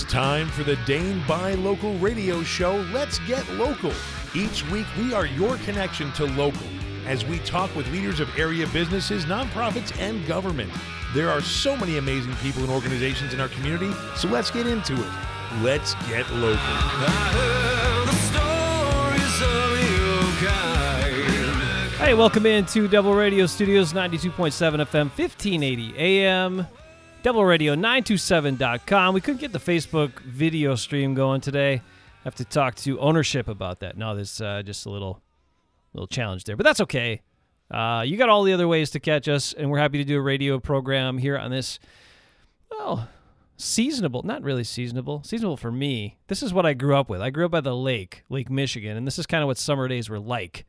time for the Dane Buy Local radio show, Let's Get Local. Each week, we are your connection to local as we talk with leaders of area businesses, nonprofits, and government. There are so many amazing people and organizations in our community, so let's get into it. Let's get local. Hey, welcome into Double Radio Studios, 92.7 FM, 1580 AM, doubleradio927.com. We couldn't get the Facebook video stream going today. Have to talk to ownership about that. No, there's just a little challenge there, but that's okay. You got all the other ways to catch us, and we're happy to do a radio program here on this, well, seasonable, not really seasonable for me. This is what I grew up with. I grew up by the Lake Michigan, and this is kind of what summer days were like.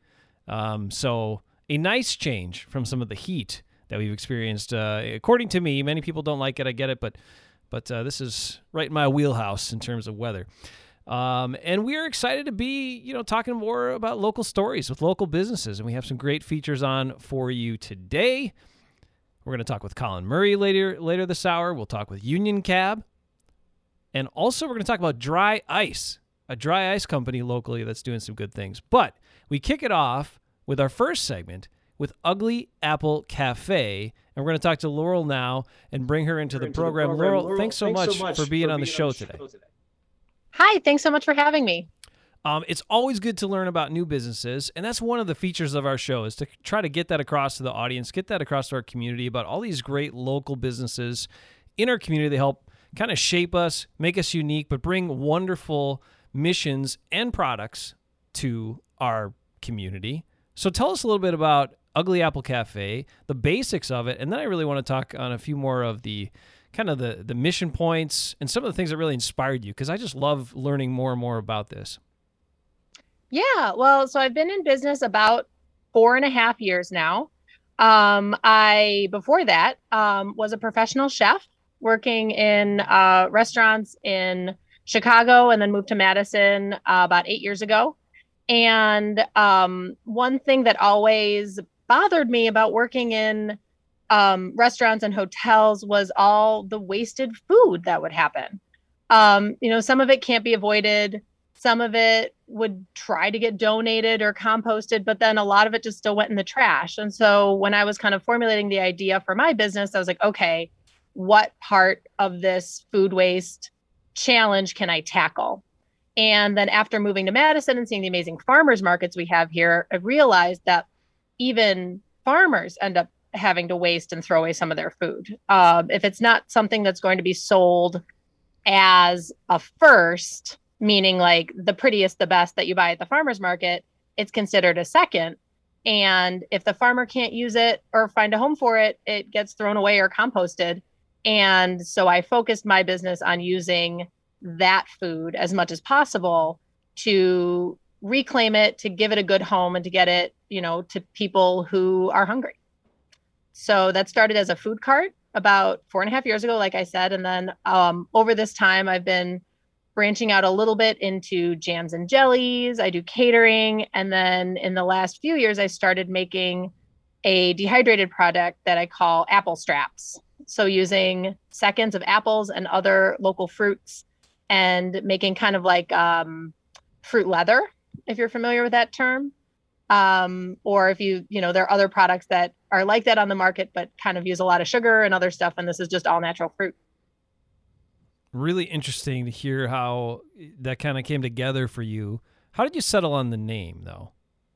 So a nice change from some of the heat that we've experienced. According to me, many people don't like it. I get it, but this is right in my wheelhouse in terms of weather. And we're excited to be, talking more about local stories with local businesses, and we have some great features on for you today. We're going to talk with Colin Murray later this hour. We'll talk with Union Cab, and also we're going to talk about Dry Ice, a dry ice company locally that's doing some good things. But we kick it off with our first segment with Ugly Apple Cafe, and we're going to talk to Laurel now and bring her into the program. Laurel, thanks so much for being on the show today. Hi, thanks so much for having me. It's always good to learn about new businesses, and that's one of the features of our show, is to try to get that across to the audience, get that across to our community about all these great local businesses in our community. They help kind of shape us, make us unique, but bring wonderful missions and products to our community. So tell us a little bit about Ugly Apple Cafe, the basics of it, and then I really want to talk on a few more of the kind of the mission points and some of the things that really inspired you, because I just love learning more and more about this. Yeah, well, so I've been in business about 4.5 years now. Before that, was a professional chef working in restaurants in Chicago, and then moved to Madison about 8 years ago. And one thing that always bothered me about working in restaurants and hotels was all the wasted food that would happen. Some of it can't be avoided. Some of it would try to get donated or composted, but then a lot of it just still went in the trash. And so when I was kind of formulating the idea for my business, I was like, okay, what part of this food waste challenge can I tackle? And then after moving to Madison and seeing the amazing farmers markets we have here, I realized that even farmers end up having to waste and throw away some of their food. If it's not something that's going to be sold as a first, meaning like the prettiest, the best that you buy at the farmer's market, it's considered a second. And if the farmer can't use it or find a home for it, it gets thrown away or composted. And so I focused my business on using that food as much as possible to reclaim it, to give it a good home, and to get it, to people who are hungry. So that started as a food cart about 4.5 years ago, like I said. And then over this time, I've been branching out a little bit into jams and jellies. I do catering. And then in the last few years, I started making a dehydrated product that I call apple straps. So using seconds of apples and other local fruits and making kind of like fruit leather, if you're familiar with that term. Or if there are other products that are like that on the market, but kind of use a lot of sugar and other stuff. And this is just all natural fruit. Really interesting to hear how that kind of came together for you. How did you settle on the name, though?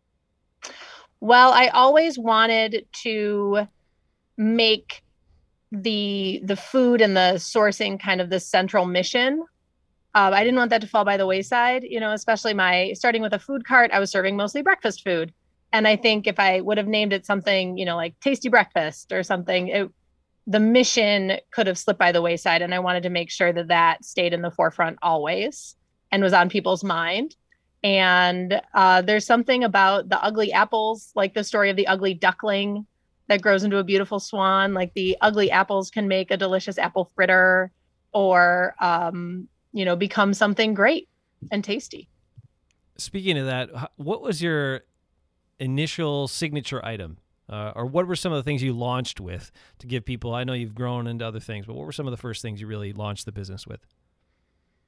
Well, I always wanted to make the food and the sourcing kind of the central mission. I didn't want that to fall by the wayside, especially starting with a food cart, I was serving mostly breakfast food. And I think if I would have named it something, like Tasty Breakfast or something, the mission could have slipped by the wayside. And I wanted to make sure that stayed in the forefront always and was on people's mind. And there's something about the ugly apples, like the story of the ugly duckling that grows into a beautiful swan. Like the ugly apples can make a delicious apple fritter or, become something great and tasty. Speaking of that, what was your initial signature item? Or what were some of the things you launched with to give people, I know you've grown into other things, but what were some of the first things you really launched the business with?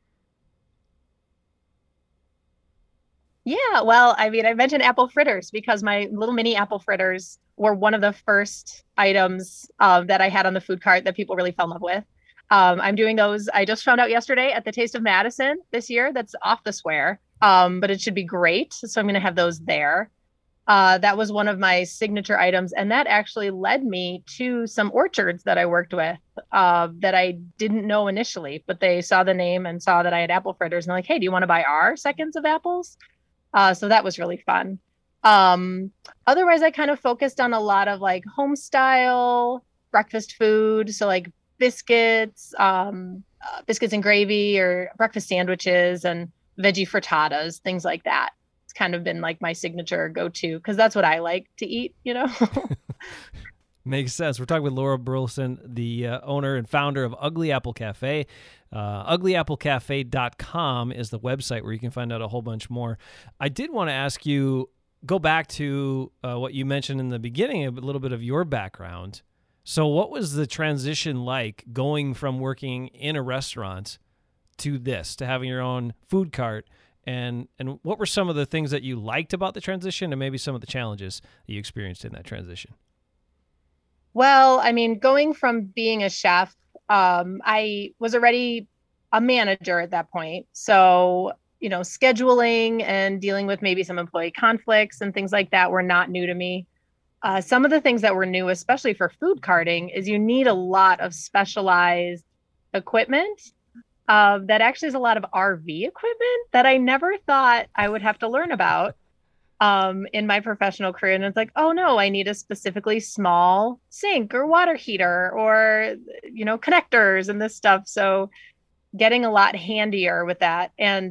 Yeah, well, I mean, I mentioned apple fritters because my little mini apple fritters were one of the first items that I had on the food cart that people really fell in love with. I'm doing those. I just found out yesterday at the Taste of Madison this year. That's off the square, but it should be great. So I'm going to have those there. That was one of my signature items, and that actually led me to some orchards that I worked with that I didn't know initially, but they saw the name and saw that I had apple fritters, and they're like, "Hey, do you want to buy our seconds of apples?" So that was really fun. Um, Otherwise, I kind of focused on a lot of like home style breakfast food. So like biscuits, biscuits and gravy or breakfast sandwiches and veggie frittatas, things like that. It's kind of been like my signature go-to because that's what I like to eat, you know? Makes sense. We're talking with Laura Burleson, the owner and founder of Ugly Apple Cafe. UglyAppleCafe.com is the website where you can find out a whole bunch more. I did want to ask you, go back to what you mentioned in the beginning, a little bit of your background. So what was the transition like going from working in a restaurant to this, to having your own food cart? And what were some of the things that you liked about the transition and maybe some of the challenges that you experienced in that transition? Well, I mean, going from being a chef, I was already a manager at that point. So, you know, scheduling and dealing with maybe some employee conflicts and things like that were not new to me. Some of the things that were new, especially for food carting, is you need a lot of specialized equipment. That actually is a lot of RV equipment that I never thought I would have to learn about in my professional career. And it's like, oh no, I need a specifically small sink or water heater or, you know, connectors and this stuff. So getting a lot handier with that. And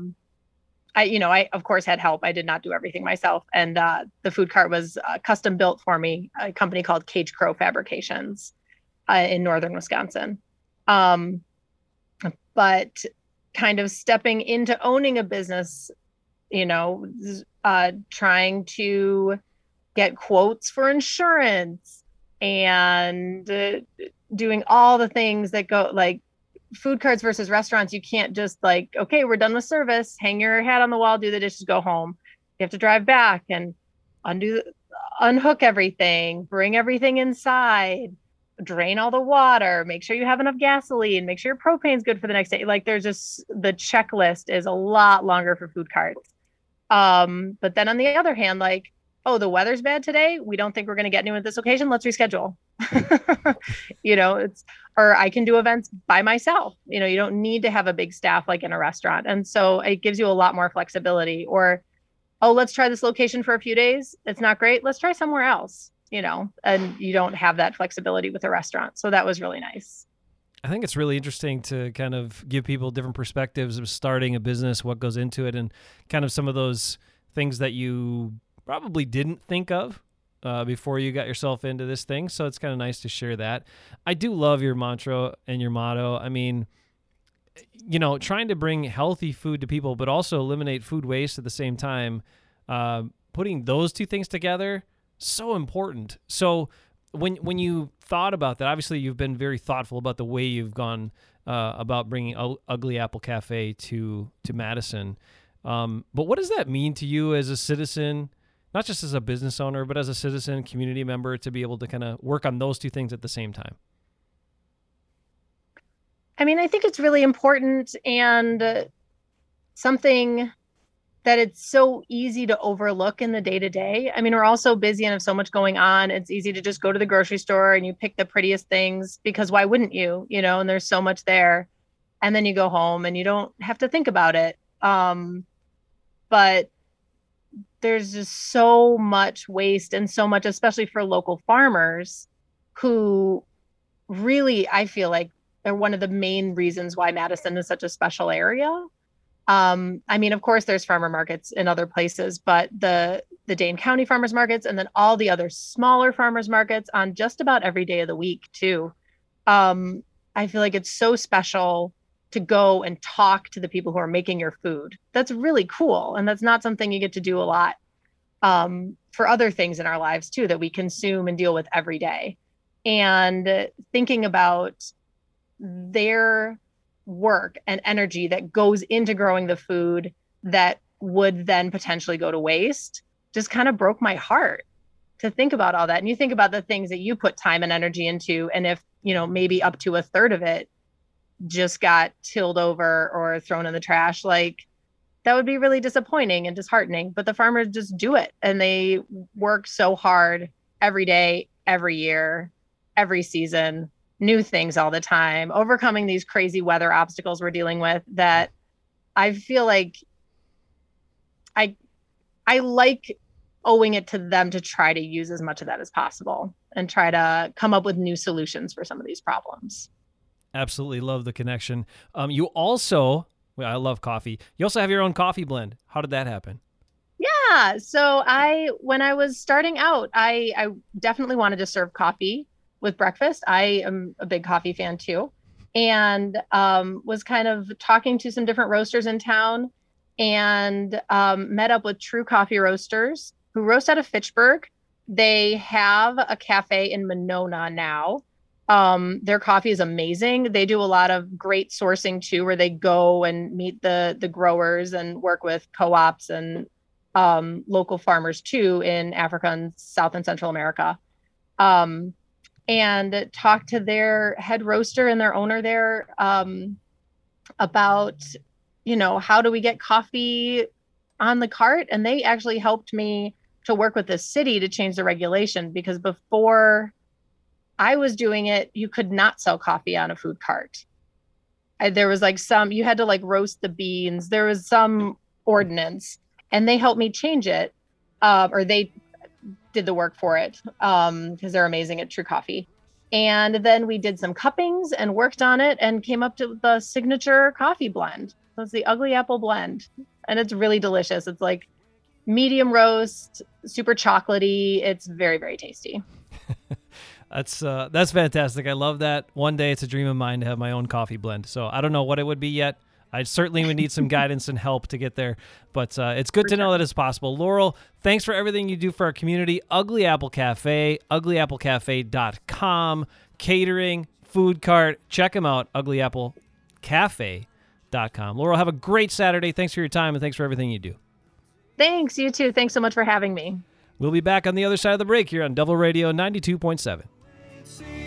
I of course had help. I did not do everything myself. And the food cart was custom built for me, a company called Cage Crow Fabrications in northern Wisconsin. Um, but kind of stepping into owning a business, you know, trying to get quotes for insurance and doing all the things that go like food carts versus restaurants. You can't just like, okay, we're done with service, hang your hat on the wall, do the dishes, go home. You have to drive back and unhook everything, bring everything inside, drain all the water, make sure you have enough gasoline, make sure your propane's good for the next day. Like there's just the checklist is a lot longer for food carts. But then on the other hand, like, oh, the weather's bad today. We don't think we're going to get anyone at this occasion. Let's reschedule. You know, or I can do events by myself. You know, you don't need to have a big staff like in a restaurant. And so it gives you a lot more flexibility. Or, oh, let's try this location for a few days. It's not great. Let's try somewhere else, you know, and you don't have that flexibility with a restaurant. So that was really nice. I think it's really interesting to kind of give people different perspectives of starting a business, what goes into it, and kind of some of those things that you probably didn't think of before you got yourself into this thing. So it's kind of nice to share that. I do love your mantra and your motto. I mean, you know, trying to bring healthy food to people, but also eliminate food waste at the same time. Putting those two things together, so important. So when you thought about that, obviously you've been very thoughtful about the way you've gone about bringing Ugly Apple Cafe to Madison. But what does that mean to you as a citizen, not just as a business owner, but as a citizen, community member, to be able to kind of work on those two things at the same time? I mean, I think it's really important and something that it's so easy to overlook in the day to day. I mean, we're all so busy and have so much going on. It's easy to just go to the grocery store and you pick the prettiest things because why wouldn't you? You know, and there's so much there. And then you go home and you don't have to think about it. But there's just so much waste and so much, especially for local farmers who really, I feel like they're one of the main reasons why Madison is such a special area. I mean, of course, there's farmer markets in other places, but the Dane County farmers markets and then all the other smaller farmers markets on just about every day of the week too. I feel like it's so special to go and talk to the people who are making your food. That's really cool. And that's not something you get to do a lot for other things in our lives too, that we consume and deal with every day. And thinking about their work and energy that goes into growing the food that would then potentially go to waste just kind of broke my heart to think about all that. And you think about the things that you put time and energy into, and if, maybe up to a third of it just got tilled over or thrown in the trash, like that would be really disappointing and disheartening. But the farmers just do it, and they work so hard every day, every year, every season, new things all the time, overcoming these crazy weather obstacles we're dealing with, that I feel like I like owing it to them to try to use as much of that as possible and try to come up with new solutions for some of these problems. Absolutely love the connection. You also, I love coffee. You also have your own coffee blend. How did that happen? Yeah. So when I was starting out, I definitely wanted to serve coffee with breakfast. I am a big coffee fan too. And was kind of talking to some different roasters in town, and met up with True Coffee Roasters, who roast out of Fitchburg. They have a cafe in Monona now. Their coffee is amazing. They do a lot of great sourcing too, where they go and meet the growers and work with co-ops and local farmers too in Africa and South and Central America. And talk to their head roaster and their owner there about, how do we get coffee on the cart? And they actually helped me to work with the city to change the regulation, because before I was doing it, you could not sell coffee on a food cart. There was you had to roast the beans. There was some ordinance, and they helped me change it, or they did the work for it, because they're amazing at True Coffee. And then we did some cuppings and worked on it and came up to the signature coffee blend. So it's the Ugly Apple Blend, and it's really delicious. It's medium roast, super chocolatey. It's very, very tasty. That's fantastic. I love that. One day it's a dream of mine to have my own coffee blend. So I don't know what it would be yet. I certainly would need some guidance and help to get there, but it's good to know that it's possible. Laurel, thanks for everything you do for our community. Ugly Apple Cafe, uglyapplecafe.com, catering, food cart. Check them out, uglyapplecafe.com. Laurel, have a great Saturday. Thanks for your time, and thanks for everything you do. Thanks, you too. Thanks so much for having me. We'll be back on the other side of the break here on Double Radio 92.7.